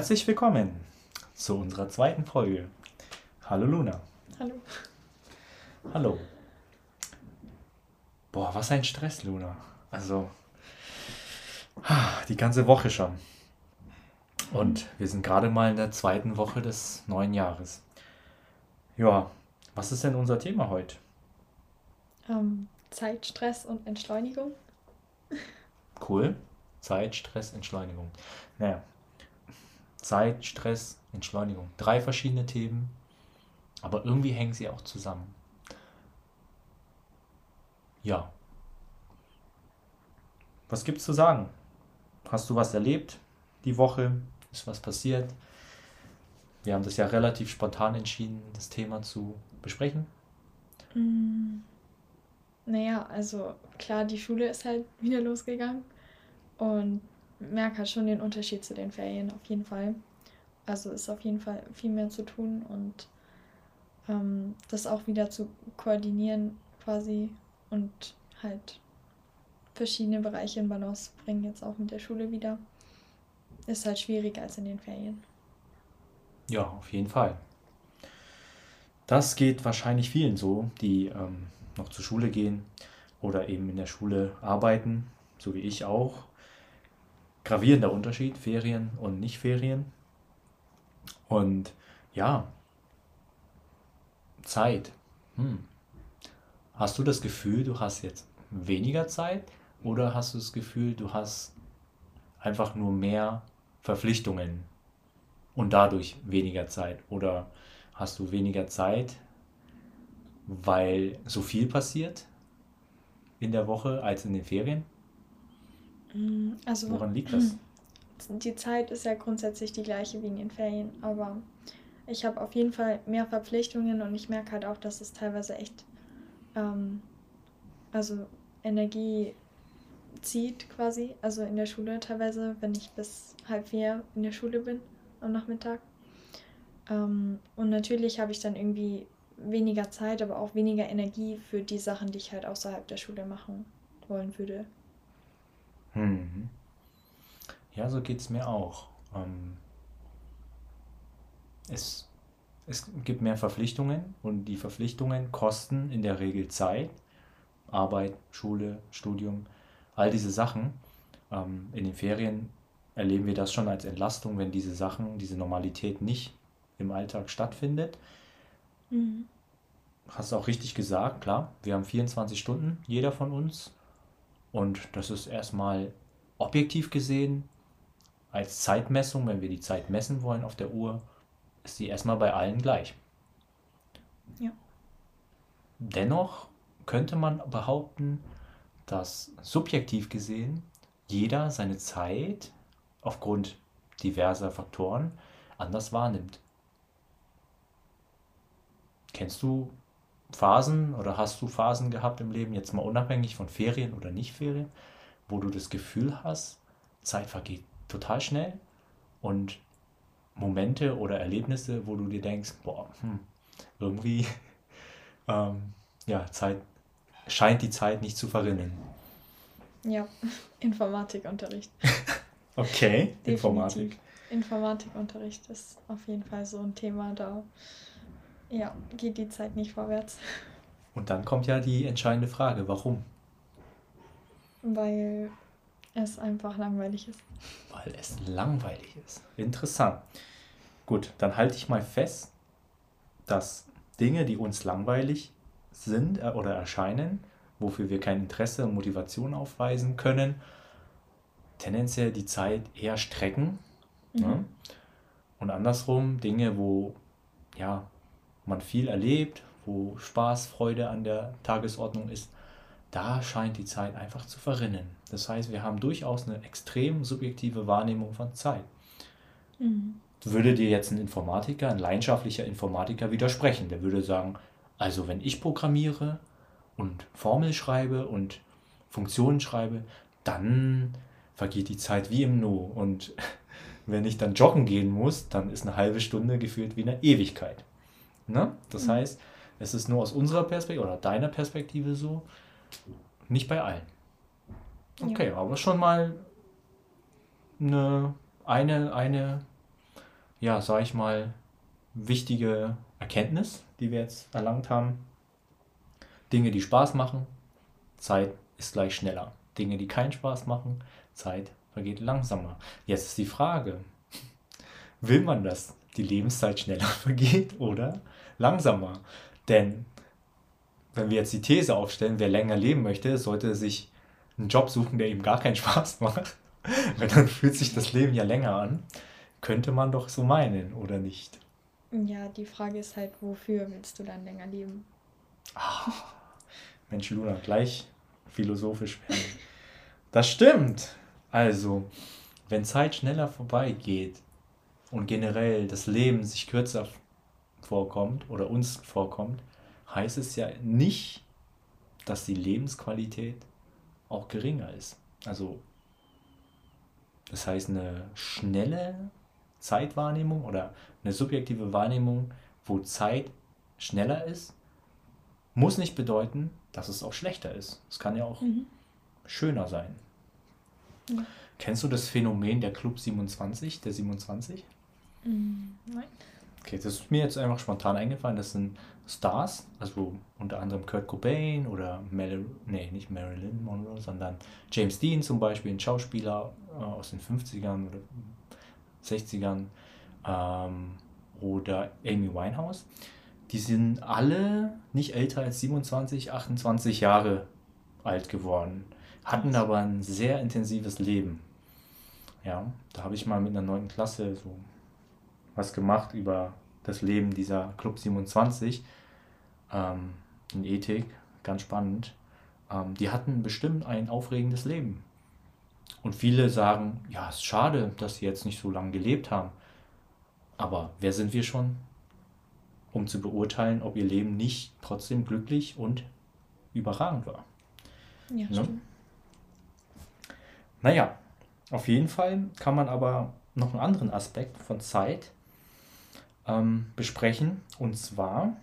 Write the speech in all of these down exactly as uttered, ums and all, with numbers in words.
Herzlich willkommen zu unserer zweiten Folge. Hallo Luna. Hallo. Hallo. Boah, was ein Stress, Luna. Also, die ganze Woche schon. Und wir sind gerade mal in der zweiten Woche des neuen Jahres. Ja, was ist denn unser Thema heute? Ähm, Zeitstress und Entschleunigung. Cool. Zeit, Stress, Entschleunigung. Naja, Zeit, Stress, Entschleunigung. Drei verschiedene Themen, aber irgendwie hängen sie auch zusammen. Ja. Was gibt's zu sagen? Hast du was erlebt die Woche? Ist was passiert? Wir haben das ja relativ spontan entschieden, das Thema zu besprechen. Mm, naja, also klar, die Schule ist halt wieder losgegangen und merke halt schon den Unterschied zu den Ferien auf jeden Fall. Also ist auf jeden Fall viel mehr zu tun und ähm, das auch wieder zu koordinieren quasi und halt verschiedene Bereiche in Balance zu bringen, jetzt auch mit der Schule wieder, ist halt schwieriger als in den Ferien. Ja, auf jeden Fall. Das geht wahrscheinlich vielen so, die ähm, noch zur Schule gehen oder eben in der Schule arbeiten, so wie ich auch. Gravierender Unterschied, Ferien und Nicht-Ferien. Und ja, Zeit. Hm. Hast du das Gefühl, du hast jetzt weniger Zeit oder hast du das Gefühl, du hast einfach nur mehr Verpflichtungen und dadurch weniger Zeit? Oder hast du weniger Zeit, weil so viel passiert in der Woche als in den Ferien? Mm, Also Woran liegt das? die Zeit ist ja grundsätzlich die gleiche wie in den Ferien, aber ich habe auf jeden Fall mehr Verpflichtungen und ich merke halt auch, dass es teilweise echt ähm, also Energie zieht quasi. Also in der Schule teilweise, wenn ich bis halb vier in der Schule bin am Nachmittag. Ähm, und natürlich habe ich dann irgendwie weniger Zeit, aber auch weniger Energie für die Sachen, die ich halt außerhalb der Schule machen wollen würde. Hm. Ja, so geht es mir auch. Ähm, es, es gibt mehr Verpflichtungen und die Verpflichtungen kosten in der Regel Zeit. Arbeit, Schule, Studium, all diese Sachen. Ähm, in den Ferien erleben wir das schon als Entlastung, wenn diese Sachen, diese Normalität nicht im Alltag stattfindet. Mhm. Hast du auch richtig gesagt, klar, wir haben vierundzwanzig Stunden, jeder von uns. Und das ist erstmal objektiv gesehen als Zeitmessung, wenn wir die Zeit messen wollen auf der Uhr, ist die erstmal bei allen gleich. Ja. Dennoch könnte man behaupten, dass subjektiv gesehen jeder seine Zeit aufgrund diverser Faktoren anders wahrnimmt. Kennst du Phasen oder hast du Phasen gehabt im Leben, jetzt mal unabhängig von Ferien oder Nicht-Ferien, wo du das Gefühl hast, Zeit vergeht total schnell und Momente oder Erlebnisse, wo du dir denkst, boah, hm, irgendwie ähm, ja, Zeit, scheint die Zeit nicht zu verrinnen. Ja, Informatikunterricht. Okay, Definitiv. Informatik. Informatikunterricht ist auf jeden Fall so ein Thema, da ja, geht die Zeit nicht vorwärts, Und dann kommt ja die entscheidende Frage, warum? weil es einfach langweilig ist. Weil es langweilig ist. Interessant. Gut, dann halte ich mal fest, dass Dinge, die uns langweilig sind äh, oder erscheinen, wofür wir kein Interesse und Motivation aufweisen können, tendenziell die Zeit eher strecken. Mhm. Ne? Und andersrum Dinge, wo ja, man viel erlebt, wo Spaß, Freude an der Tagesordnung ist, da scheint die Zeit einfach zu verrinnen. Das heißt, wir haben durchaus eine extrem subjektive Wahrnehmung von Zeit. Mhm. Würde dir jetzt ein Informatiker, ein leidenschaftlicher Informatiker widersprechen? Der würde sagen, also wenn ich programmiere und Formeln schreibe und Funktionen schreibe, dann vergeht die Zeit wie im Nu. Und wenn ich dann joggen gehen muss, dann ist eine halbe Stunde gefühlt wie eine Ewigkeit. Ne? Das Mhm. heißt, es ist nur aus unserer Perspektive oder deiner Perspektive so, nicht bei allen. Ja. Okay, aber schon mal eine, eine, eine ja, sag ich mal, wichtige Erkenntnis, die wir jetzt erlangt haben. Dinge, die Spaß machen, Zeit ist gleich schneller. Dinge, die keinen Spaß machen, Zeit vergeht langsamer. Jetzt ist die Frage, will man, dass die Lebenszeit schneller vergeht oder langsamer? Denn wenn wir jetzt die These aufstellen, wer länger leben möchte, sollte sich einen Job suchen, der ihm gar keinen Spaß macht. Weil dann fühlt sich das Leben ja länger an. Könnte man doch so meinen, oder nicht? Ja, die Frage ist halt, wofür willst du dann länger leben? Mensch, Luna, gleich philosophisch werden. Das stimmt. Also, wenn Zeit schneller vorbeigeht und generell das Leben sich kürzer vorkommt oder uns vorkommt, heißt es ja nicht, dass die Lebensqualität auch geringer ist. Also, das heißt, eine schnelle Zeitwahrnehmung oder eine subjektive Wahrnehmung, wo Zeit schneller ist, muss nicht bedeuten, dass es auch schlechter ist. Es kann ja auch Mhm. schöner sein. Ja. Kennst du das Phänomen der Club siebenundzwanzig, der siebenundzwanzig? Mm, Nein. Okay, das ist mir jetzt einfach spontan eingefallen. Das sind Stars, also unter anderem Kurt Cobain oder Marilyn, nee, nicht Marilyn Monroe, sondern James Dean zum Beispiel, ein Schauspieler äh, aus den fünfzigern oder sechzigern, ähm, oder Amy Winehouse. Die sind alle nicht älter als siebenundzwanzig, achtundzwanzig Jahre alt geworden, hatten Krass. aber ein sehr intensives Leben. Ja, da habe ich mal mit einer neunten Klasse so was gemacht über das Leben dieser Club siebenundzwanzig, ähm, in Ethik, ganz spannend. Ähm, die hatten bestimmt ein aufregendes Leben. Und viele sagen, ja, es ist schade, dass sie jetzt nicht so lange gelebt haben. Aber wer sind wir schon, um zu beurteilen, ob ihr Leben nicht trotzdem glücklich und überragend war? Ja, Ne? stimmt. Naja, auf jeden Fall kann man aber noch einen anderen Aspekt von Zeit ähm, besprechen. Und zwar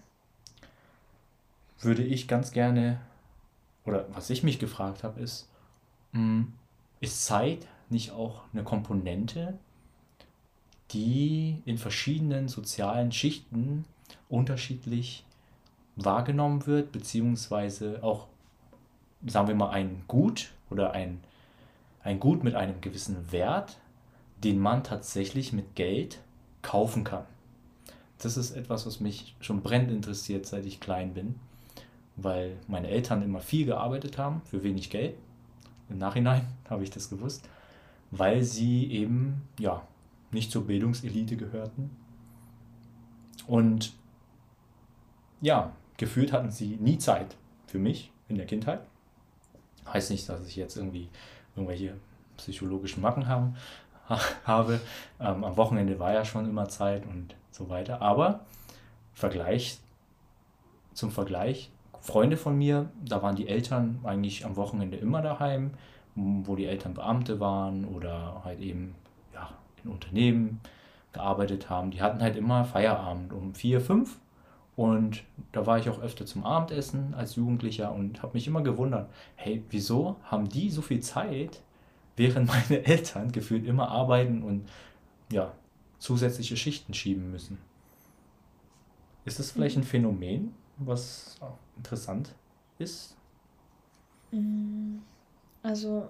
würde ich ganz gerne, oder was ich mich gefragt habe, ist, mh, ist Zeit nicht auch eine Komponente, die in verschiedenen sozialen Schichten unterschiedlich wahrgenommen wird, beziehungsweise auch, sagen wir mal, ein Gut oder ein, ein Gut mit einem gewissen Wert, den man tatsächlich mit Geld kaufen kann. Das ist etwas, was mich schon brennend interessiert, seit ich klein bin, weil meine Eltern immer viel gearbeitet haben für wenig Geld. Im Nachhinein habe ich das gewusst, weil sie eben ja nicht zur Bildungselite gehörten. Und ja, gefühlt hatten sie nie Zeit für mich in der Kindheit. Heißt nicht, dass ich jetzt irgendwie irgendwelche psychologischen Macken haben, habe. Ähm, am Wochenende war ja schon immer Zeit und so weiter. Aber Vergleich zum Vergleich, Freunde von mir, da waren die Eltern eigentlich am Wochenende immer daheim, wo die Eltern Beamte waren oder halt eben ja, in Unternehmen gearbeitet haben. Die hatten halt immer Feierabend um vier, fünf. Und da war ich auch öfter zum Abendessen als Jugendlicher und habe mich immer gewundert, hey, wieso haben die so viel Zeit, während meine Eltern gefühlt immer arbeiten und ja, zusätzliche Schichten schieben müssen? Ist das vielleicht Mhm. ein Phänomen, was auch interessant ist? Mm, Also,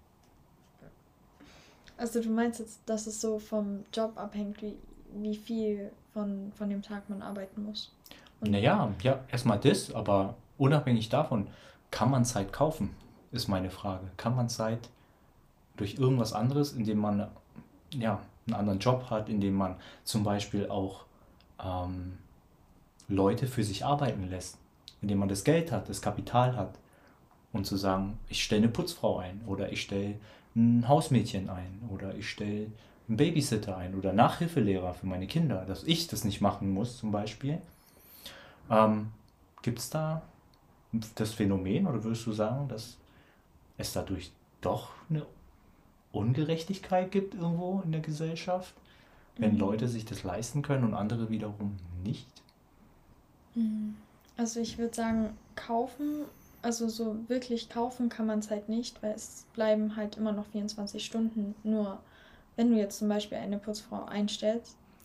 also du meinst jetzt, dass es so vom Job abhängt, wie, wie viel von, von dem Tag man arbeiten muss. Und Naja, ja, erstmal das, aber unabhängig davon, kann man Zeit kaufen, ist meine Frage. Kann man Zeit durch irgendwas anderes, indem man ja, einen anderen Job hat, indem man zum Beispiel auch ähm, Leute für sich arbeiten lässt, indem man das Geld hat, das Kapital hat und zu sagen, ich stelle eine Putzfrau ein oder ich stelle ein Hausmädchen ein oder ich stelle einen Babysitter ein oder Nachhilfelehrer für meine Kinder, dass ich das nicht machen muss zum Beispiel. Ähm, Gibt es da das Phänomen oder würdest du sagen, dass es dadurch doch eine Ungerechtigkeit gibt irgendwo in der Gesellschaft, wenn Leute mm, sich das leisten können und andere wiederum nicht? mm, also ich würde sagen, kaufen, also so wirklich kaufen kann man es halt nicht, weil es bleiben halt immer noch vierundzwanzig Stunden. Nur wenn du jetzt zum Beispiel eine Putzfrau einstellst,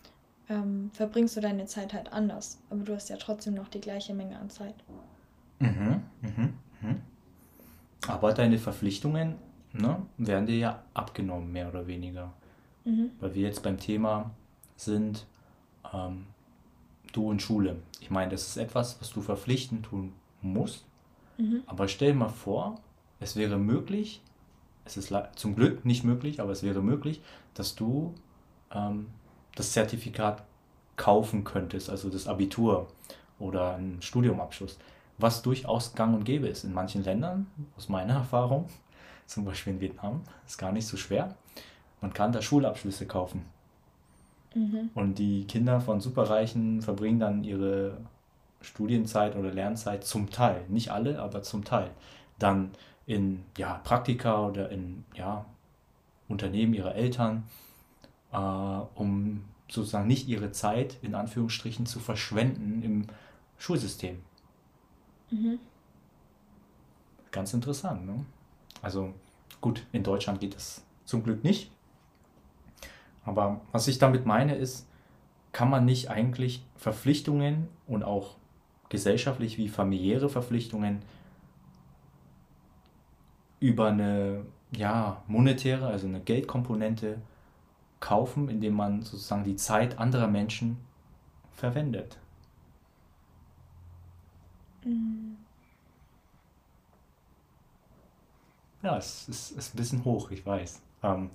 ähm, verbringst du deine Zeit halt anders. Aber du hast ja trotzdem noch die gleiche Menge an Zeit. Mhm, mhm, mhm. Aber deine Verpflichtungen, ne, werden dir ja abgenommen, mehr oder weniger. Mhm. Weil wir jetzt beim Thema sind, ähm, du und Schule. Ich meine, das ist etwas, was du verpflichtend tun musst. Mhm. Aber stell dir mal vor, es wäre möglich, es ist le- zum Glück nicht möglich, aber es wäre möglich, dass du ähm, das Zertifikat kaufen könntest, also das Abitur oder einen Studiumabschluss, was durchaus gang und gäbe ist in manchen Ländern, aus meiner Erfahrung, zum Beispiel in Vietnam, ist gar nicht so schwer. Man kann da Schulabschlüsse kaufen. Mhm. Und die Kinder von Superreichen verbringen dann ihre Studienzeit oder Lernzeit zum Teil, nicht alle, aber zum Teil, dann in ja, Praktika oder in ja, Unternehmen ihrer Eltern, äh, um sozusagen nicht ihre Zeit in Anführungsstrichen zu verschwenden im Schulsystem. Mhm. Ganz interessant, ne? Also gut, in Deutschland geht das zum Glück nicht. Aber was ich damit meine ist, kann man nicht eigentlich Verpflichtungen und auch gesellschaftlich wie familiäre Verpflichtungen über eine ja, monetäre, also eine Geldkomponente kaufen, indem man sozusagen die Zeit anderer Menschen verwendet. Mhm. Ja, es ist, ist ein bisschen hoch, ich weiß. Ähm,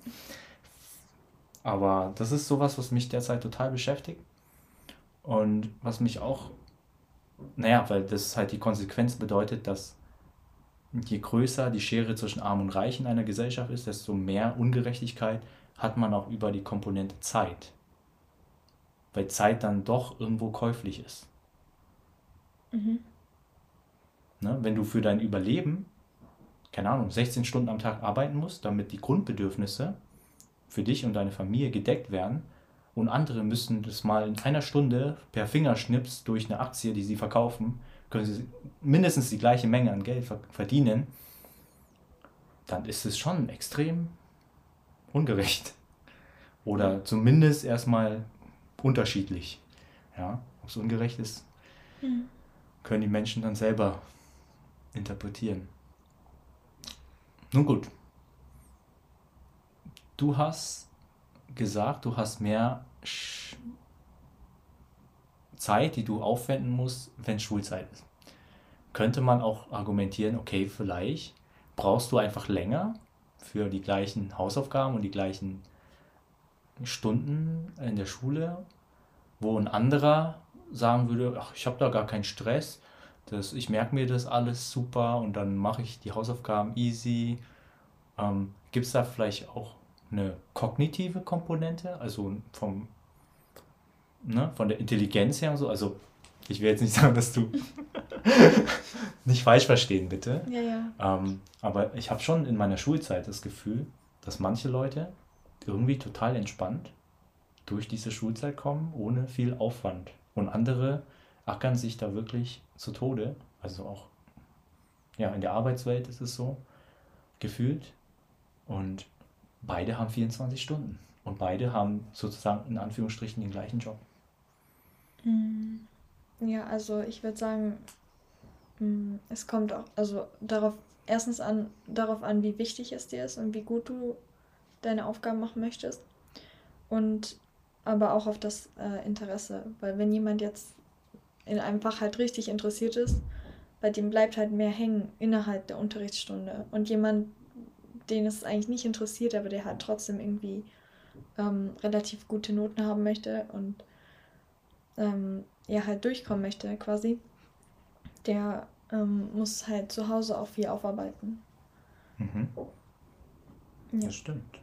aber das ist sowas, was mich derzeit total beschäftigt und was mich auch, naja, weil das halt die Konsequenz bedeutet, dass je größer die Schere zwischen Arm und Reich in einer Gesellschaft ist, desto mehr Ungerechtigkeit hat man auch über die Komponente Zeit. Weil Zeit dann doch irgendwo käuflich ist. Mhm. Ne? Wenn du für dein Überleben, keine Ahnung, sechzehn Stunden am Tag arbeiten musst, damit die Grundbedürfnisse für dich und deine Familie gedeckt werden und andere müssen das mal in einer Stunde per Fingerschnips durch eine Aktie, die sie verkaufen, können sie mindestens die gleiche Menge an Geld verdienen, dann ist es schon extrem ungerecht. Ja. Oder zumindest erstmal unterschiedlich. Ja, ob es ungerecht ist, Mhm. können die Menschen dann selber interpretieren. Nun gut, du hast gesagt, du hast mehr Zeit, die du aufwenden musst, wenn Schulzeit ist. Könnte man auch argumentieren, okay, vielleicht brauchst du einfach länger für die gleichen Hausaufgaben und die gleichen Stunden in der Schule, wo ein anderer sagen würde, ach, ich habe da gar keinen Stress, das, ich merke mir das alles super und dann mache ich die Hausaufgaben easy. Ähm, Gibt es da vielleicht auch eine kognitive Komponente, also vom, ne, von der Intelligenz her und so? Also ich will jetzt nicht sagen, dass du nicht falsch verstehen, bitte. Ja, ja. Ähm, aber ich habe schon in meiner Schulzeit das Gefühl, dass manche Leute irgendwie total entspannt durch diese Schulzeit kommen, ohne viel Aufwand. Und andere ackern sich da wirklich zu Tode. Also auch ja, in der Arbeitswelt ist es so gefühlt. Und beide haben vierundzwanzig Stunden. Und beide haben sozusagen in Anführungsstrichen den gleichen Job. Mhm. Ja, also ich würde sagen, mm, es kommt auch also darauf erstens an darauf an, wie wichtig es dir ist und wie gut du deine Aufgaben machen möchtest und aber auch auf das äh, Interesse, weil wenn jemand jetzt in einem Fach halt richtig interessiert ist, bei dem bleibt halt mehr hängen innerhalb der Unterrichtsstunde und jemand, den es eigentlich nicht interessiert, aber der halt trotzdem irgendwie ähm, relativ gute Noten haben möchte und ähm, ja halt durchkommen möchte quasi, der ähm, muss halt zu Hause auch viel aufarbeiten. Mhm, Ja. das stimmt.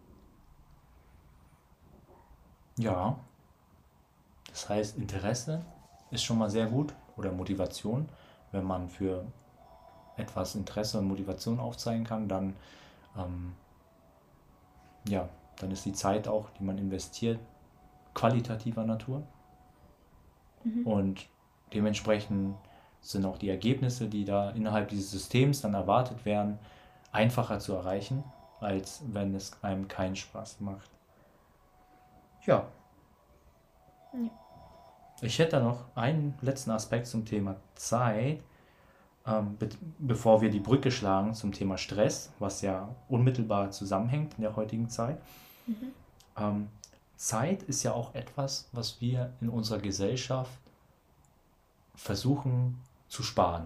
Ja, das heißt, Interesse ist schon mal sehr gut oder Motivation. Wenn man für etwas Interesse und Motivation aufzeigen kann, dann, ähm, ja, dann ist die Zeit auch, die man investiert, qualitativer Natur. Mhm. Und dementsprechend sind auch die Ergebnisse, die da innerhalb dieses Systems dann erwartet werden, einfacher zu erreichen, als wenn es einem keinen Spaß macht. Ja, Ja. Ich hätte da noch einen letzten Aspekt zum Thema Zeit, ähm, be bevor wir die Brücke schlagen zum Thema Stress, was ja unmittelbar zusammenhängt in der heutigen Zeit. Mhm. Ähm, Zeit ist ja auch etwas, was wir in unserer Gesellschaft versuchen zu sparen.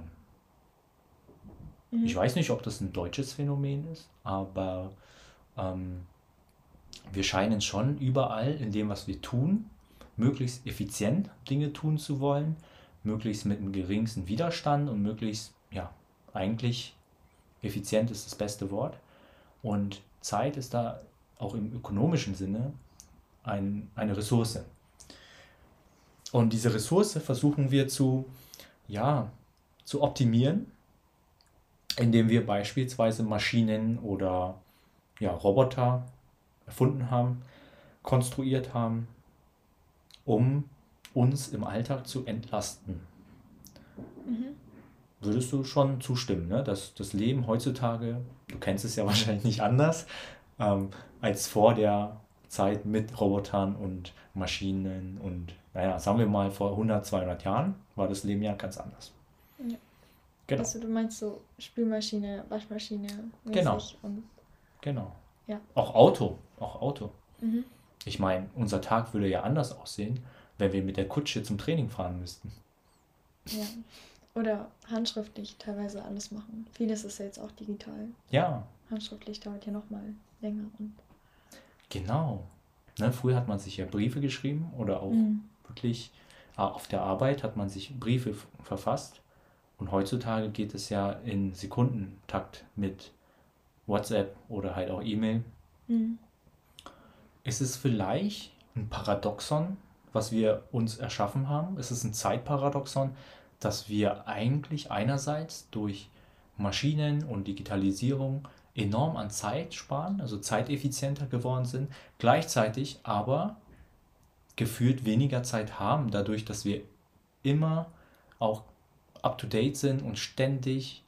Ich Mhm. weiß nicht, ob das ein deutsches Phänomen ist, aber ähm, wir scheinen schon überall in dem, was wir tun, möglichst effizient Dinge tun zu wollen, möglichst mit dem geringsten Widerstand und möglichst, ja, eigentlich effizient ist das beste Wort. Und Zeit ist da auch im ökonomischen Sinne ein, eine Ressource. Und diese Ressource versuchen wir zu, ja, zu optimieren, indem wir beispielsweise Maschinen oder ja, Roboter erfunden haben, konstruiert haben, um uns im Alltag zu entlasten. Mhm. Würdest du schon zustimmen, ne? Dass das Leben heutzutage, du kennst es ja wahrscheinlich nicht anders, ähm, als vor der Zeit mit Robotern und Maschinen und, naja, sagen wir mal vor hundert, zweihundert Jahren war das Leben ja ganz anders. Ja. Genau, Also du meinst so Spülmaschine, Waschmaschine genau, mäßig und genau. ja. Auch Auto, auch Auto. Mhm. Ich meine, unser Tag würde ja anders aussehen, wenn wir mit der Kutsche zum Training fahren müssten. Ja. Oder handschriftlich teilweise alles machen. Vieles ist ja jetzt auch digital. Ja, Handschriftlich dauert ja nochmal länger. Und genau. Ne, früher hat man sich ja Briefe geschrieben oder auch mhm. wirklich ah, auf der Arbeit hat man sich Briefe f- verfasst. Und heutzutage geht es ja in Sekundentakt mit WhatsApp oder halt auch E-Mail. Mhm. Ist es vielleicht ein Paradoxon, was wir uns erschaffen haben? Ist es ein Zeitparadoxon, dass wir eigentlich einerseits durch Maschinen und Digitalisierung enorm an Zeit sparen, also zeiteffizienter geworden sind, gleichzeitig aber gefühlt weniger Zeit haben, dadurch, dass wir immer auch up-to-date sind und ständig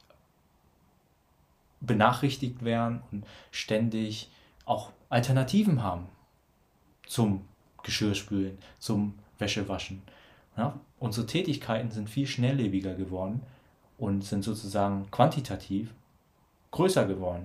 benachrichtigt werden und ständig auch Alternativen haben zum Geschirrspülen, zum Wäschewaschen. Ja? Unsere Tätigkeiten sind viel schnelllebiger geworden und sind sozusagen quantitativ größer geworden.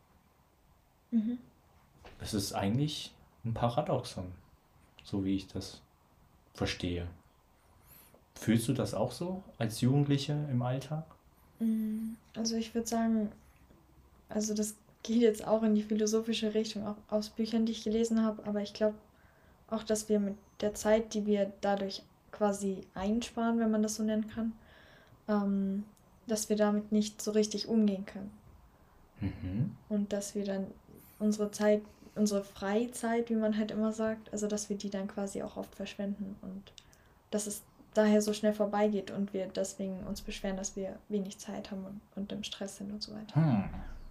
Mhm. Es ist eigentlich ein Paradoxon, so wie ich das verstehe. Fühlst du das auch so als Jugendliche im Alltag? Mhm. Also ich würde sagen, also das geht jetzt auch in die philosophische Richtung, auch aus Büchern, die ich gelesen habe, aber ich glaube auch, dass wir mit der Zeit, die wir dadurch quasi einsparen, wenn man das so nennen kann, ähm, dass wir damit nicht so richtig umgehen können. Mhm. Und dass wir dann unsere Zeit, unsere Freizeit, wie man halt immer sagt, also dass wir die dann quasi auch oft verschwenden und dass es daher so schnell vorbeigeht und wir deswegen uns beschweren, dass wir wenig Zeit haben und, und im Stress sind und so weiter. Hm.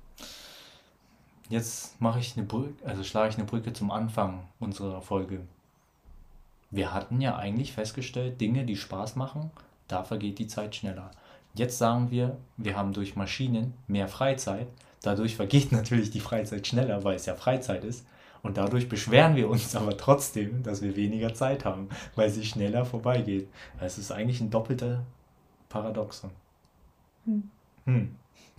Jetzt mache ich eine Brücke, also schlage ich eine Brücke zum Anfang unserer Folge. Wir hatten ja eigentlich festgestellt, Dinge, die Spaß machen, da vergeht die Zeit schneller. Jetzt sagen wir, wir haben durch Maschinen mehr Freizeit. Dadurch vergeht natürlich die Freizeit schneller, weil es ja Freizeit ist. Und dadurch beschweren wir uns aber trotzdem, dass wir weniger Zeit haben, weil sie schneller vorbeigeht. Es ist eigentlich ein doppelter Paradoxon. Hm. Hm.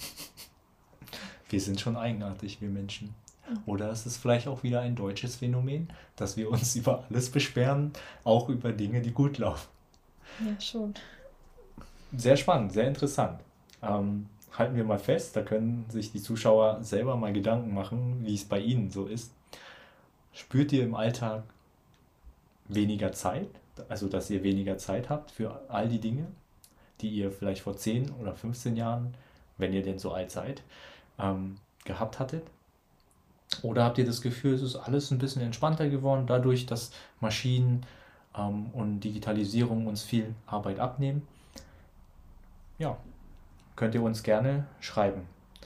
Wir sind schon eigenartig, wir Menschen. Oder ist es vielleicht auch wieder ein deutsches Phänomen, dass wir uns über alles beschweren, auch über Dinge, die gut laufen. Ja, schon. Sehr spannend, sehr interessant. Ähm, halten wir mal fest, da können sich die Zuschauer selber mal Gedanken machen, wie es bei Ihnen so ist. Spürt ihr im Alltag weniger Zeit, also dass ihr weniger Zeit habt für all die Dinge, die ihr vielleicht vor zehn oder fünfzehn Jahren, wenn ihr denn so alt seid, ähm, gehabt hattet? Oder habt ihr das Gefühl, es ist alles ein bisschen entspannter geworden, dadurch, dass Maschinen ähm, und Digitalisierung uns viel Arbeit abnehmen? Ja, könnt ihr uns gerne schreiben.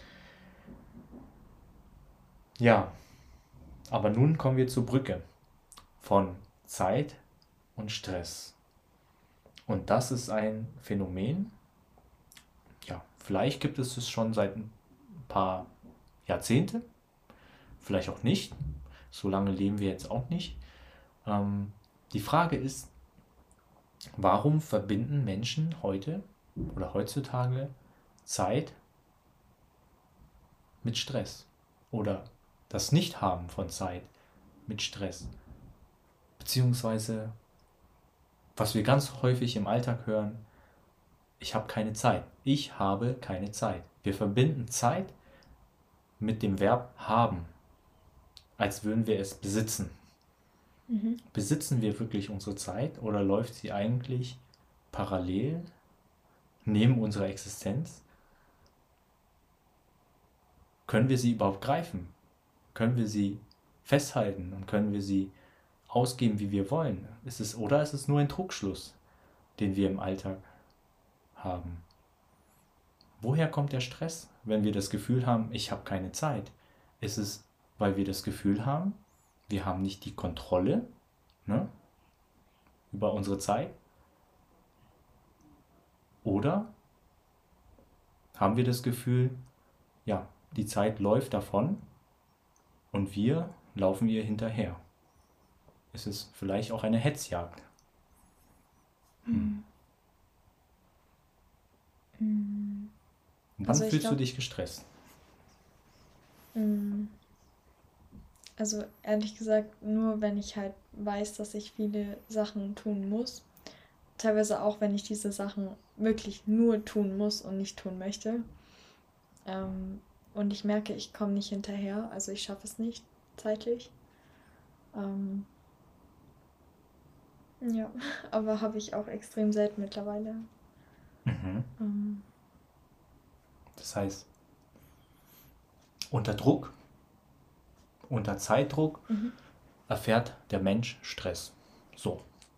Ja, aber nun kommen wir zur Brücke von Zeit und Stress. Und das ist ein Phänomen, ja, vielleicht gibt es es schon seit ein paar Jahrzehnte, vielleicht auch nicht. So lange leben wir jetzt auch nicht. Ähm, die Frage ist, Warum verbinden Menschen heute oder heutzutage Zeit mit Stress? Oder das Nichthaben von Zeit mit Stress? Beziehungsweise, was wir ganz häufig im Alltag hören, ich habe keine Zeit. Ich habe keine Zeit. Wir verbinden Zeit mit dem Verb haben, als würden wir es besitzen. Mhm. Besitzen wir wirklich unsere Zeit oder läuft sie eigentlich parallel neben unserer Existenz? Können wir sie überhaupt greifen? Können wir sie festhalten und können wir sie ausgeben, wie wir wollen? Ist es, oder ist es nur ein Trugschluss, den wir im Alltag haben? Woher kommt der Stress, wenn wir das Gefühl haben, ich habe keine Zeit? Ist es, weil wir das Gefühl haben, wir haben nicht die Kontrolle, ne, über unsere Zeit? Oder haben wir das Gefühl, ja, die Zeit läuft davon und wir laufen ihr hinterher? Ist es vielleicht auch eine Hetzjagd? Hm. Mhm. Wann Also ich fühlst du glaube, dich gestresst? also ehrlich gesagt, nur wenn ich halt weiß, dass ich viele Sachen tun muss. Teilweise auch, wenn ich diese Sachen wirklich nur tun muss und nicht tun möchte. Ähm, und ich merke, ich komme nicht hinterher, also ich schaffe es nicht zeitlich. Ähm, ja, aber habe ich auch extrem selten mittlerweile. Mhm. Ähm, Das heißt, unter Druck, unter Zeitdruck mhm. erfährt der Mensch Stress. So.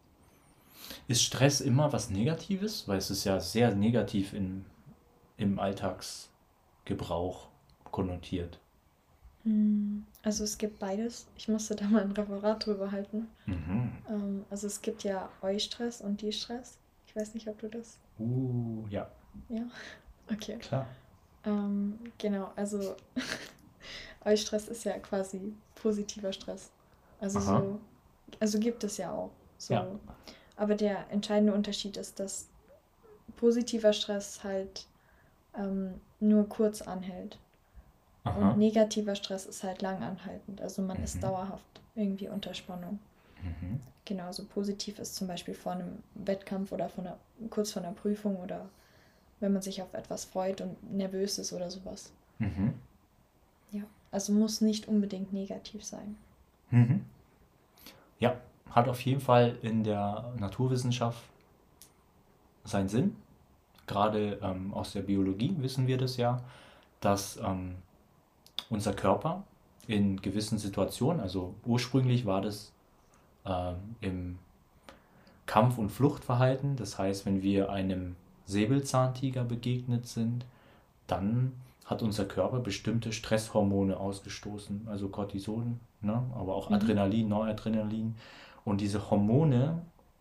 Ist Stress immer was Negatives? Weil es ist ja sehr negativ in, im Alltagsgebrauch konnotiert. Mm, Also es gibt beides. Ich musste da mal ein Referat drüber halten. Mhm. Ähm, also es gibt ja Eustress und Distress. Ich weiß nicht, ob du das. Uh, ja, Ja, okay. klar. Ähm, genau, also Eustress ist ja quasi positiver Stress. Also Aha. so, also gibt es ja auch Ja. so. Aber der entscheidende Unterschied ist, dass positiver Stress halt ähm, nur kurz anhält. Und Aha. negativer Stress ist halt lang anhaltend. Also man ist Mhm. dauerhaft irgendwie unter Spannung. Mhm. Genauso positiv ist zum Beispiel vor einem Wettkampf oder von einer, kurz vor einer Prüfung oder wenn man sich auf etwas freut und nervös ist oder sowas. Mhm. Ja, also muss nicht unbedingt negativ sein. Mhm. Ja, hat auf jeden Fall in der Naturwissenschaft seinen Sinn. Gerade ähm, aus der Biologie wissen wir das ja, dass ähm, unser Körper in gewissen Situationen, also ursprünglich war das ähm, im Kampf- und Fluchtverhalten, das heißt, wenn wir einem Säbelzahntiger begegnet sind, dann hat unser Körper bestimmte Stresshormone ausgestoßen, also Cortison, ne, aber auch Mhm. Adrenalin, Noradrenalin. Und diese Hormone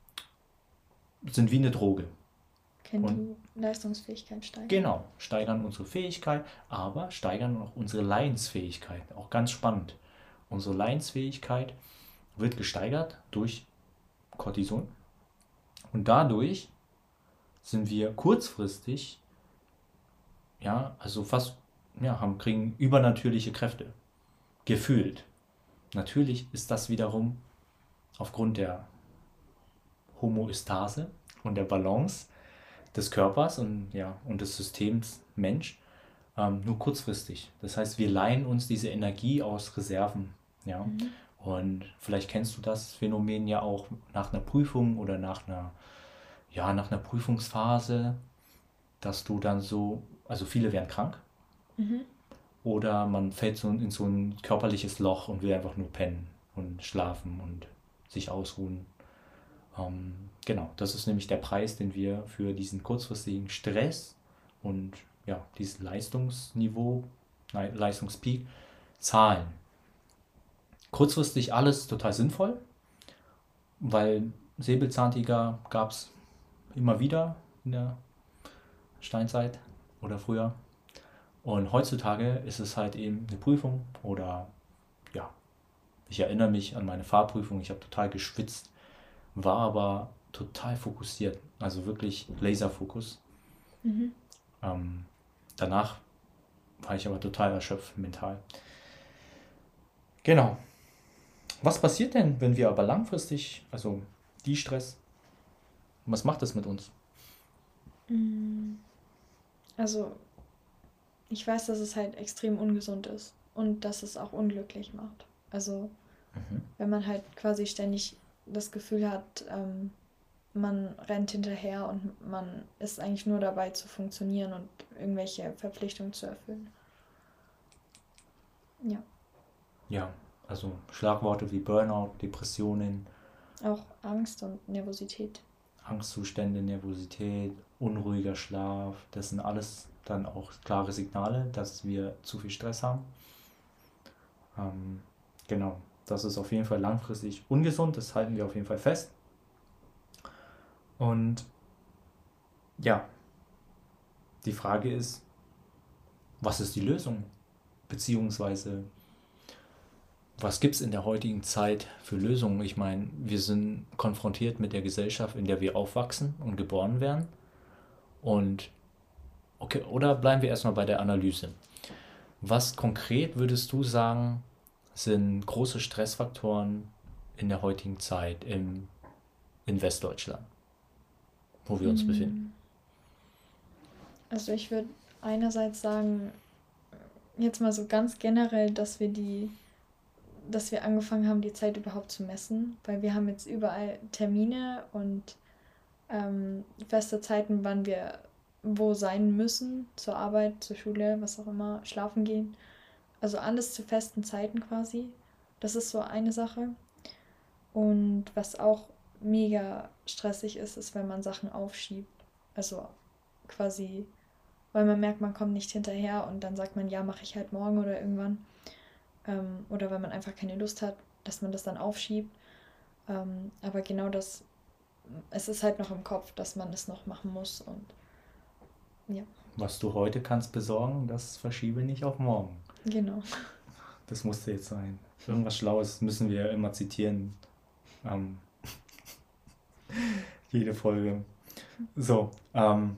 sind wie eine Droge. Können Und die Leistungsfähigkeit steigern? genau, steigern unsere Fähigkeit, aber steigern auch unsere Leidensfähigkeit. Auch ganz spannend. Unsere Leidensfähigkeit wird gesteigert durch Cortison und dadurch sind wir kurzfristig, ja, also fast, ja, haben, kriegen übernatürliche Kräfte. Gefühlt. Natürlich ist das wiederum aufgrund der Homöostase und der Balance des Körpers und, ja, und des Systems Mensch ähm, nur kurzfristig. Das heißt, wir leihen uns diese Energie aus Reserven. Ja? Mhm. Und vielleicht kennst du das Phänomen ja auch nach einer Prüfung oder nach einer, ja, nach einer Prüfungsphase, dass du dann so, also viele werden krank Mhm. oder man fällt so in so ein körperliches Loch und will einfach nur pennen und schlafen und sich ausruhen. Ähm, genau, das ist nämlich der Preis, den wir für diesen kurzfristigen Stress und ja, dieses Leistungsniveau, Leistungspeak zahlen. Kurzfristig alles total sinnvoll, weil Säbelzahntiger gab es immer wieder in der Steinzeit oder früher. Und heutzutage ist es halt eben eine Prüfung oder ja, ich erinnere mich an meine Fahrprüfung, ich habe total geschwitzt, war aber total fokussiert, also wirklich Laserfokus. Mhm. Ähm, danach war ich aber total erschöpft mental. Genau. Was passiert denn, wenn wir aber langfristig, also die Stress, was macht das mit uns? Mm, Also, ich weiß, dass es halt extrem ungesund ist und dass es auch unglücklich macht. Also, Mhm. wenn man halt quasi ständig das Gefühl hat, ähm, man rennt hinterher und man ist eigentlich nur dabei zu funktionieren und irgendwelche Verpflichtungen zu erfüllen. Ja, Ja, also Schlagworte wie Burnout, Depressionen, auch Angst und Nervosität. Angstzustände, Nervosität, unruhiger Schlaf, das sind alles dann auch klare Signale, dass wir zu viel Stress haben. Ähm, genau, das ist auf jeden Fall langfristig ungesund, das halten wir auf jeden Fall fest. Und ja, die Frage ist, was ist die Lösung? Beziehungsweise, was gibt es in der heutigen Zeit für Lösungen? Ich meine, wir sind konfrontiert mit der Gesellschaft, in der wir aufwachsen und geboren werden. Und okay, oder bleiben wir erstmal bei der Analyse. Was konkret würdest du sagen, sind große Stressfaktoren in der heutigen Zeit im, in Westdeutschland, wo wir uns befinden? Mm, Also ich würde einerseits sagen, jetzt mal so ganz generell, dass wir die, dass wir angefangen haben, die Zeit überhaupt zu messen, weil wir haben jetzt überall Termine und ähm, feste Zeiten, wann wir wo sein müssen, zur Arbeit, zur Schule, was auch immer, schlafen gehen. Also alles zu festen Zeiten quasi. Das ist so eine Sache. Und was auch mega stressig ist, ist, wenn man Sachen aufschiebt. Also quasi, weil man merkt, man kommt nicht hinterher und dann sagt man, ja, mache ich halt morgen oder irgendwann. Ähm, oder weil man einfach keine Lust hat, dass man das dann aufschiebt. Ähm, aber genau das, es ist halt noch im Kopf, dass man es noch machen muss und ja, Was du heute kannst besorgen, das verschiebe nicht auf morgen. genau. Das musste jetzt sein. Irgendwas Schlaues müssen wir immer zitieren. Ähm, jede Folge. So, ähm,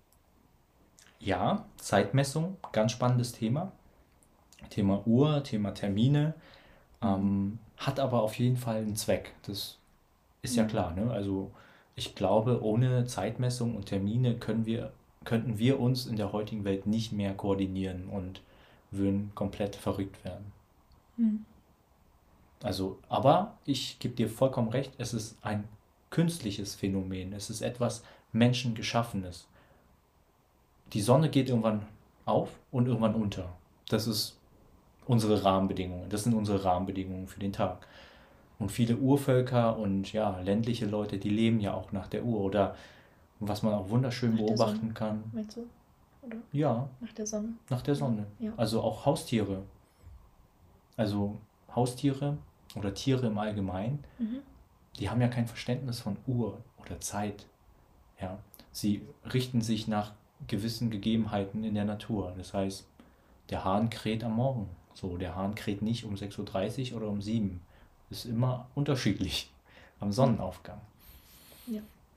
ja, Zeitmessung, ganz spannendes Thema. Thema Uhr, Thema Termine, ähm, hat aber auf jeden Fall einen Zweck. Das ist ja Mhm. klar, ne? Also ich glaube, ohne Zeitmessung und Termine können wir, könnten wir uns in der heutigen Welt nicht mehr koordinieren und würden komplett verrückt werden. Mhm. Also, aber ich gebe dir vollkommen recht, es ist ein künstliches Phänomen. Es ist etwas Menschengeschaffenes. Die Sonne geht irgendwann auf und irgendwann unter. Das ist unsere Rahmenbedingungen. Das sind unsere Rahmenbedingungen für den Tag. Und viele Urvölker und ja, ländliche Leute, die leben ja auch nach der Uhr. Oder was man auch wunderschön Nach der Sonne, beobachten kann, meinst du? Oder ja, nach der Sonne? nach der Sonne. Ja. Also auch Haustiere. Also Haustiere oder Tiere im Allgemeinen, Mhm. die haben ja kein Verständnis von Uhr oder Zeit. Ja, sie richten sich nach gewissen Gegebenheiten in der Natur. Das heißt, der Hahn kräht am Morgen. So, der Hahn kräht nicht um sechs Uhr dreißig oder um sieben. Ist immer unterschiedlich am Sonnenaufgang. Ja.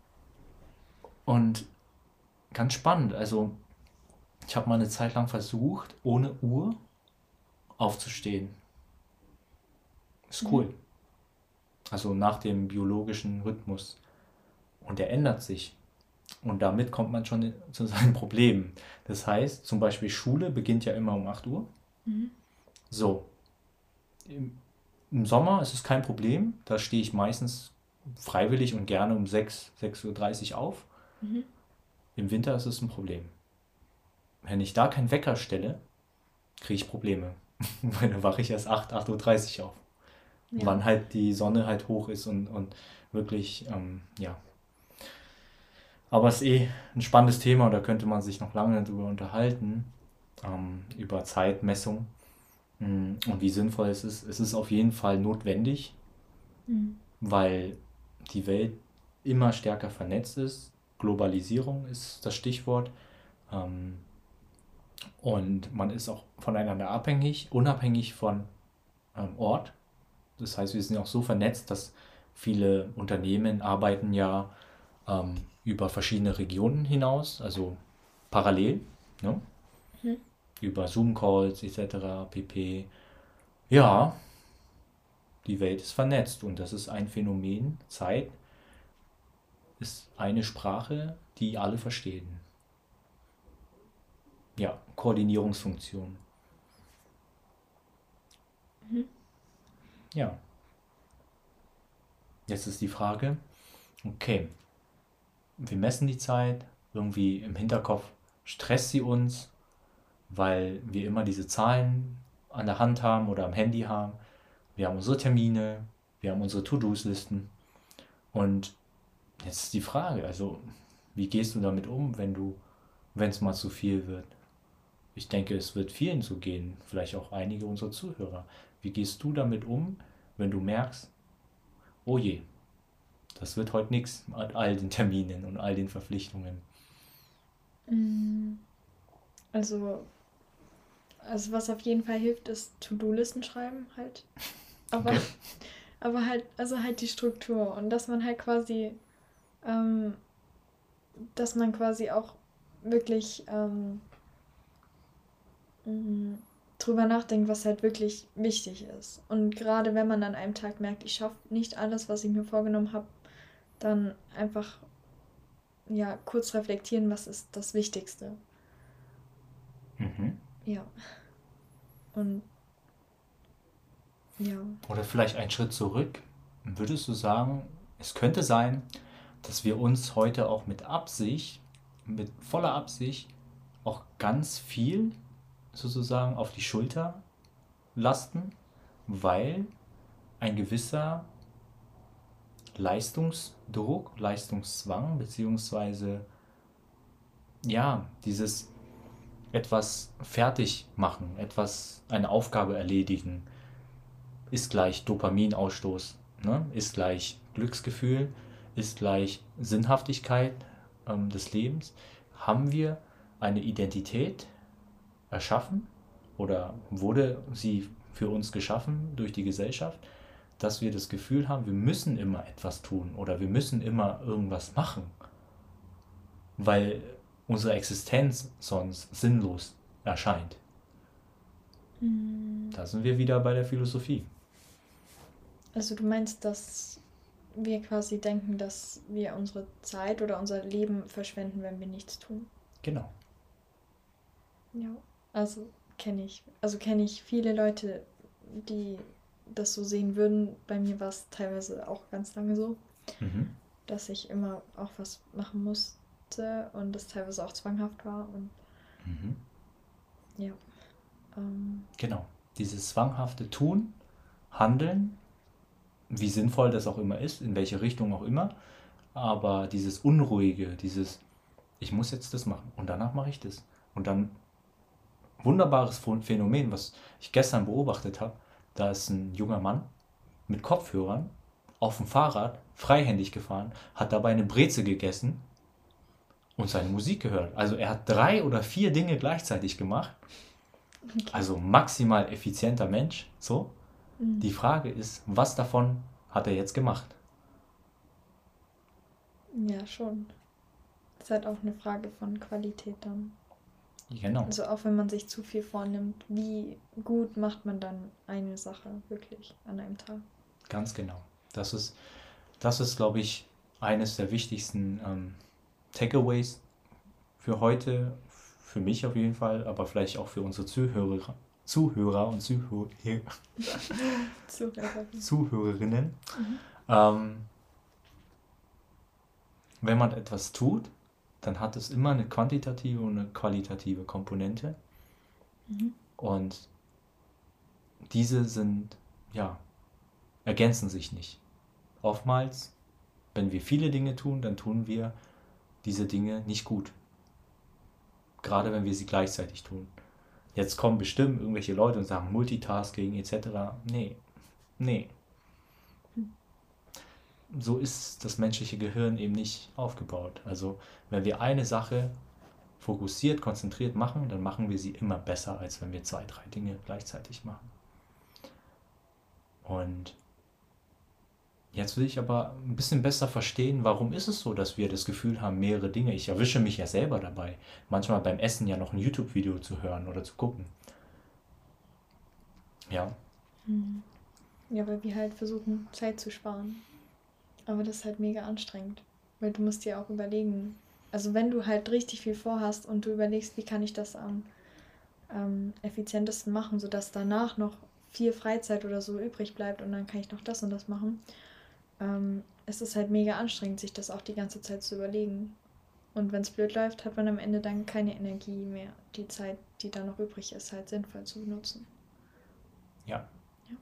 Und ganz spannend, also ich habe mal eine Zeit lang versucht, ohne Uhr aufzustehen. Ist Mhm. cool. Also nach dem biologischen Rhythmus. Und der ändert sich. Und damit kommt man schon zu seinen Problemen. Das heißt, zum Beispiel Schule beginnt ja immer um acht Uhr. Mhm. So, im, im Sommer ist es kein Problem. Da stehe ich meistens freiwillig und gerne um sechs, sechs Uhr dreißig auf. Mhm. Im Winter ist es ein Problem. Wenn ich da keinen Wecker stelle, kriege ich Probleme. Weil dann wache ich erst acht, acht Uhr dreißig auf. Ja. Wann halt die Sonne halt hoch ist und, und wirklich, ähm, ja. Aber es ist eh ein spannendes Thema und da könnte man sich noch lange drüber unterhalten, ähm, über Zeitmessung mm, und wie sinnvoll es ist. Es ist auf jeden Fall notwendig, Mhm. weil die Welt immer stärker vernetzt ist. Globalisierung ist das Stichwort. Ähm, und man ist auch voneinander abhängig, unabhängig von ähm, Ort. Das heißt, wir sind auch so vernetzt, dass viele Unternehmen arbeiten ja ähm, über verschiedene Regionen hinaus, also parallel, ne? Mhm. Über Zoom-Calls et cetera pp. Ja, die Welt ist vernetzt und das ist ein Phänomen. Zeit ist eine Sprache, die alle verstehen. Ja, Koordinierungsfunktion. Mhm. Ja, jetzt ist die Frage, okay, wir messen die Zeit, irgendwie im Hinterkopf stresst sie uns, weil wir immer diese Zahlen an der Hand haben oder am Handy haben. Wir haben unsere Termine, wir haben unsere To-Dos-Listen. Und jetzt ist die Frage, also wie gehst du damit um, wenn du, wenn es mal zu viel wird? Ich denke, es wird vielen so gehen, vielleicht auch einige unserer Zuhörer. Wie gehst du damit um, wenn du merkst, oh je, das wird heute nichts mit all den Terminen und all den Verpflichtungen? Mm, Also, also was auf jeden Fall hilft, ist To-Do-Listen schreiben halt. Aber, Okay. aber halt, also halt die Struktur und dass man halt quasi, ähm, dass man quasi auch wirklich ähm, mm, drüber nachdenkt, was halt wirklich wichtig ist. Und gerade wenn man an einem Tag merkt, ich schaffe nicht alles, was ich mir vorgenommen habe, dann einfach ja kurz reflektieren, was ist das Wichtigste. Mhm. Ja. Und ja. Oder vielleicht einen Schritt zurück. Würdest du sagen, es könnte sein, dass wir uns heute auch mit Absicht, mit voller Absicht, auch ganz viel sozusagen auf die Schulter lasten, weil ein gewisser Leistungsdruck, Leistungszwang, beziehungsweise ja, dieses etwas fertig machen, etwas, eine Aufgabe erledigen, ist gleich Dopaminausstoß, ne? Ist gleich Glücksgefühl, ist gleich Sinnhaftigkeit ähm, des Lebens. Haben wir eine Identität erschaffen oder wurde sie für uns geschaffen durch die Gesellschaft, dass wir das Gefühl haben, wir müssen immer etwas tun oder wir müssen immer irgendwas machen, weil unsere Existenz sonst sinnlos erscheint. Mm, Da sind wir wieder bei der Philosophie. Also du meinst, dass wir quasi denken, dass wir unsere Zeit oder unser Leben verschwenden, wenn wir nichts tun. Genau. Ja. Also kenne ich. Also kenne ich viele Leute, die das so sehen würden. Bei mir war es teilweise auch ganz lange so, Mhm. dass ich immer auch was machen musste und das teilweise auch zwanghaft war. Und Mhm. ja. Ähm, Genau. Dieses zwanghafte Tun, Handeln, wie sinnvoll das auch immer ist, in welche Richtung auch immer, aber dieses Unruhige, dieses, ich muss jetzt das machen und danach mache ich das. Und dann wunderbares Phänomen, was ich gestern beobachtet habe, da ist ein junger Mann mit Kopfhörern auf dem Fahrrad freihändig gefahren, hat dabei eine Breze gegessen und seine Musik gehört. Also er hat drei oder vier Dinge gleichzeitig gemacht. okay. Also maximal effizienter Mensch. So. Mm. Die Frage ist, was davon hat er jetzt gemacht? Ja, schon. Das ist halt auch eine Frage von Qualität dann. Genau. Also auch wenn man sich zu viel vornimmt, wie gut macht man dann eine Sache wirklich an einem Tag? Ganz genau. Das ist, das ist, glaube ich, eines der wichtigsten ähm, Takeaways für heute, für mich auf jeden Fall, aber vielleicht auch für unsere Zuhörer, Zuhörer und Zuhör Zuhörerin. Zuhörerinnen. Mhm. Ähm, wenn man etwas tut, dann hat es immer eine quantitative und eine qualitative Komponente. Mhm. Und diese sind, ja, ergänzen sich nicht. Oftmals, wenn wir viele Dinge tun, dann tun wir diese Dinge nicht gut. Gerade wenn wir sie gleichzeitig tun. Jetzt kommen bestimmt irgendwelche Leute und sagen Multitasking et cetera. Nee, nee. So ist das menschliche Gehirn eben nicht aufgebaut. Also wenn wir eine Sache fokussiert, konzentriert machen, dann machen wir sie immer besser, als wenn wir zwei, drei Dinge gleichzeitig machen. Und Jetzt will ich aber ein bisschen besser verstehen, warum ist es so, dass wir das Gefühl haben, mehrere Dinge. Ich erwische mich ja selber dabei, manchmal beim Essen ja noch ein YouTube-Video zu hören oder zu gucken. Ja, Mhm. Ja, weil wir halt versuchen, Zeit zu sparen. Aber das ist halt mega anstrengend. Weil du musst dir auch überlegen, also wenn du halt richtig viel vorhast und du überlegst, wie kann ich das am ähm, effizientesten machen, sodass danach noch viel Freizeit oder so übrig bleibt und dann kann ich noch das und das machen, ähm, es ist halt mega anstrengend, sich das auch die ganze Zeit zu überlegen. Und wenn es blöd läuft, hat man am Ende dann keine Energie mehr, die Zeit, die da noch übrig ist, halt sinnvoll zu benutzen. ja. Ja.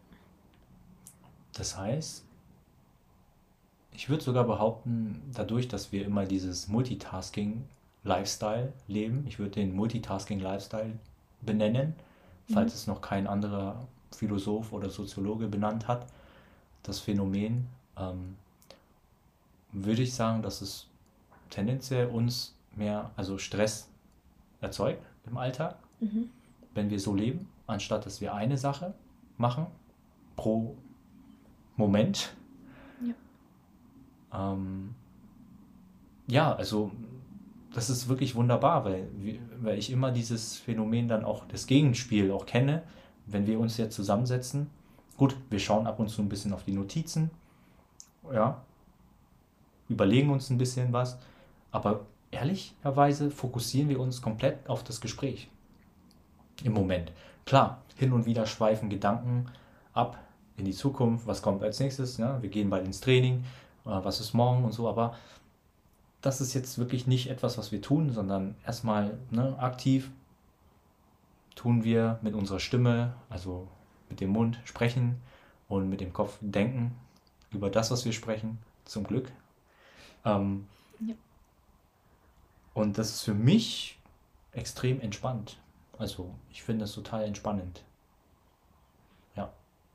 Das heißt, ich würde sogar behaupten, dadurch, dass wir immer dieses Multitasking-Lifestyle leben, ich würde den Multitasking-Lifestyle benennen, falls Mhm. es noch kein anderer Philosoph oder Soziologe benannt hat, das Phänomen, ähm, würde ich sagen, dass es tendenziell uns mehr, also Stress erzeugt im Alltag, Mhm. wenn wir so leben, anstatt dass wir eine Sache machen pro Moment. Ja. Ähm, ja, also das ist wirklich wunderbar, weil, wir- weil ich immer dieses Phänomen dann auch, das Gegenspiel auch kenne, wenn wir uns jetzt zusammensetzen. Gut, wir schauen ab und zu ein bisschen auf die Notizen, ja, überlegen uns ein bisschen was, aber ehrlicherweise fokussieren wir uns komplett auf das Gespräch im Moment. Klar, hin und wieder schweifen Gedanken ab in die Zukunft, was kommt als nächstes, ne? Wir gehen bald ins Training, äh, was ist morgen und so, aber das ist jetzt wirklich nicht etwas, was wir tun, sondern erstmal, ne, aktiv tun wir mit unserer Stimme, also mit dem Mund sprechen und mit dem Kopf denken über das, was wir sprechen, zum Glück. Ähm, Ja. und das ist für mich extrem entspannt. Also ich finde es total entspannend. Ja,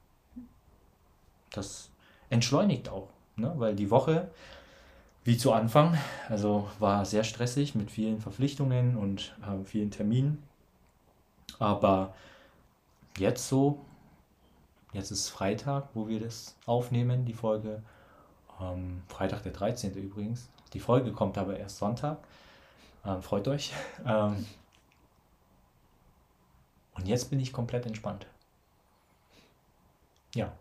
das entschleunigt auch, ne? Weil die Woche, wie zu Anfang, also war sehr stressig mit vielen Verpflichtungen und äh, vielen Terminen. Aber jetzt so, jetzt ist Freitag, wo wir das aufnehmen, die Folge. Ähm, Freitag der dreizehnte übrigens. Die Folge kommt aber erst Sonntag. Ähm, freut euch. Ähm, und jetzt bin ich komplett entspannt. Ja,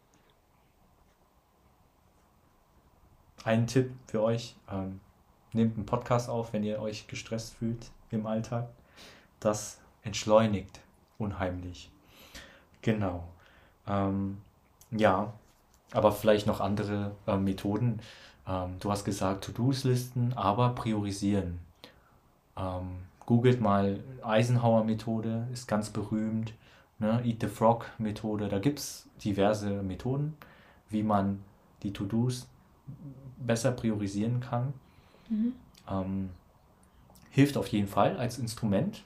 ein Tipp für euch. Ähm, nehmt einen Podcast auf, wenn ihr euch gestresst fühlt im Alltag. Das entschleunigt unheimlich. Genau. Ähm, ja, aber vielleicht noch andere äh, Methoden. Ähm, du hast gesagt, To-Dos-Listen, aber priorisieren. Ähm, googelt mal Eisenhower-Methode, ist ganz berühmt. Ne? Eat the Frog-Methode. Da gibt es diverse Methoden, wie man die To-Dos besser priorisieren kann. Mhm. Ähm, hilft auf jeden Fall als Instrument.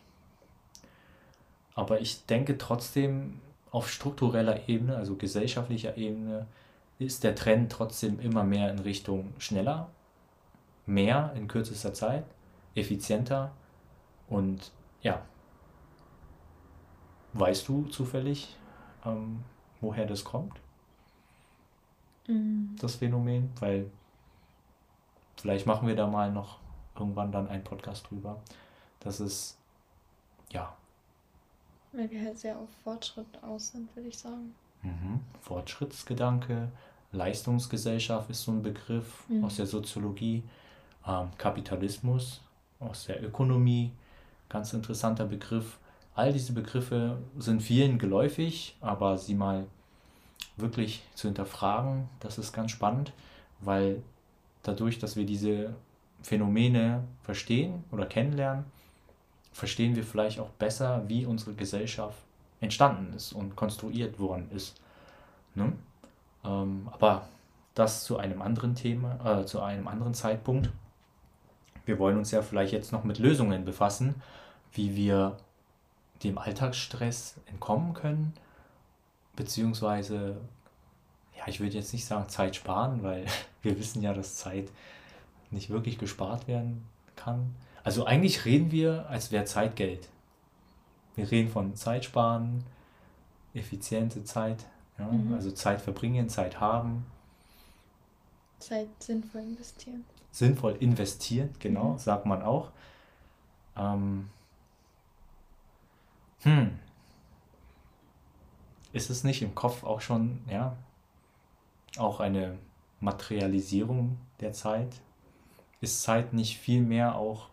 Aber ich denke trotzdem, auf struktureller Ebene, also gesellschaftlicher Ebene, ist der Trend trotzdem immer mehr in Richtung schneller, mehr in kürzester Zeit, effizienter und ja, weißt du zufällig, ähm, woher das kommt, Mhm. das Phänomen? Weil vielleicht machen wir da mal noch irgendwann dann einen Podcast drüber. Das ist, ja, Weil wir halt sehr auf Fortschritt aus sind, würde ich sagen. mhm. Fortschrittsgedanke, Leistungsgesellschaft ist so ein Begriff aus Mhm. der Soziologie, ähm, Kapitalismus aus der Ökonomie, ganz interessanter Begriff. All diese Begriffe sind vielen geläufig, aber sie mal wirklich zu hinterfragen, das ist ganz spannend, weil dadurch, dass wir diese Phänomene verstehen oder kennenlernen, verstehen wir vielleicht auch besser, wie unsere Gesellschaft entstanden ist und konstruiert worden ist. Ne? Ähm, aber das zu einem anderen Thema, äh, zu einem anderen Zeitpunkt. Wir wollen uns ja vielleicht jetzt noch mit Lösungen befassen, wie wir dem Alltagsstress entkommen können, beziehungsweise, ja, ich würde jetzt nicht sagen Zeit sparen, weil wir wissen ja, dass Zeit nicht wirklich gespart werden kann. Also eigentlich reden wir, als wäre Zeit Geld. Wir reden von Zeit sparen, effiziente Zeit, ja, Mhm. also Zeit verbringen, Zeit haben. Zeit sinnvoll investieren. Sinnvoll investieren, genau, Mhm. sagt man auch. Ähm, hm, ist es nicht im Kopf auch schon, ja, auch eine Materialisierung der Zeit? Ist Zeit nicht viel mehr auch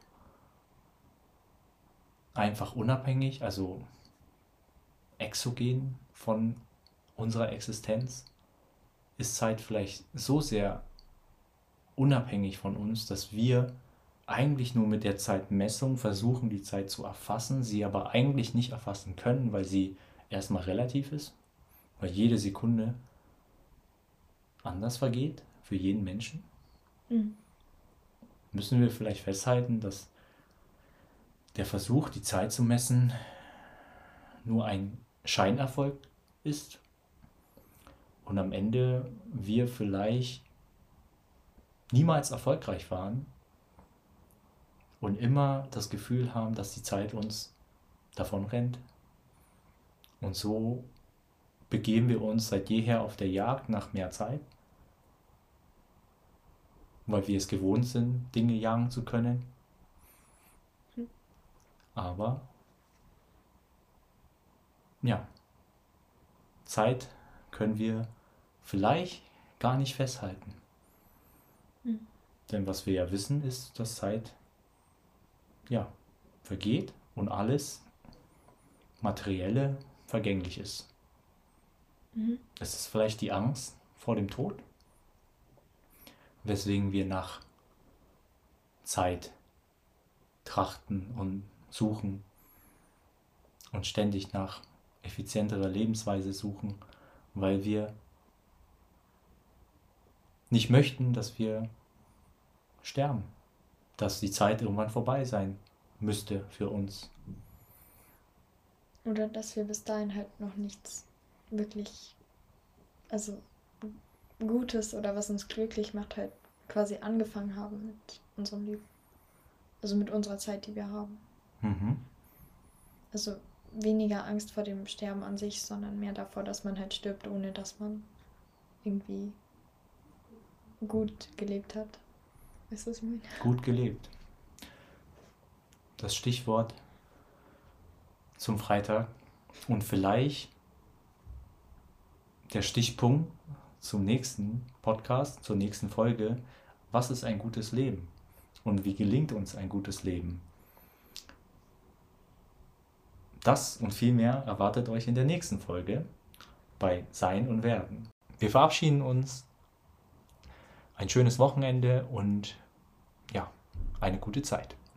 einfach unabhängig, also exogen von unserer Existenz? Ist Zeit vielleicht so sehr unabhängig von uns, dass wir eigentlich nur mit der Zeitmessung versuchen, die Zeit zu erfassen, sie aber eigentlich nicht erfassen können, weil sie erstmal relativ ist, weil jede Sekunde anders vergeht für jeden Menschen? Mhm. Müssen wir vielleicht festhalten, dass der Versuch, die Zeit zu messen, nur ein Scheinerfolg ist und am Ende wir vielleicht niemals erfolgreich waren und immer das Gefühl haben, dass die Zeit uns davon rennt. Und so begeben wir uns seit jeher auf der Jagd nach mehr Zeit, weil wir es gewohnt sind, Dinge jagen zu können. Aber ja, Zeit können wir vielleicht gar nicht festhalten. Mhm. Denn was wir ja wissen, ist, dass Zeit ja vergeht und alles Materielle vergänglich ist. Mhm. Es ist vielleicht die Angst vor dem Tod, weswegen wir nach Zeit trachten und suchen und ständig nach effizienterer Lebensweise suchen, weil wir nicht möchten, dass wir sterben, dass die Zeit irgendwann vorbei sein müsste für uns. Oder dass wir bis dahin halt noch nichts wirklich, also Gutes oder was uns glücklich macht, halt quasi angefangen haben mit unserem Leben. Also mit unserer Zeit, die wir haben. Mhm. Also weniger Angst vor dem Sterben an sich, sondern mehr davor, dass man halt stirbt, ohne dass man irgendwie gut gelebt hat. Weißt du, was ich meine? Gut gelebt. Das Stichwort zum Freitag und vielleicht der Stichpunkt zum nächsten Podcast, zur nächsten Folge. Was ist ein gutes Leben? Und wie gelingt uns ein gutes Leben? Das und viel mehr erwartet euch in der nächsten Folge bei Sein und Werden. Wir verabschieden uns. Ein schönes Wochenende und ja, eine gute Zeit.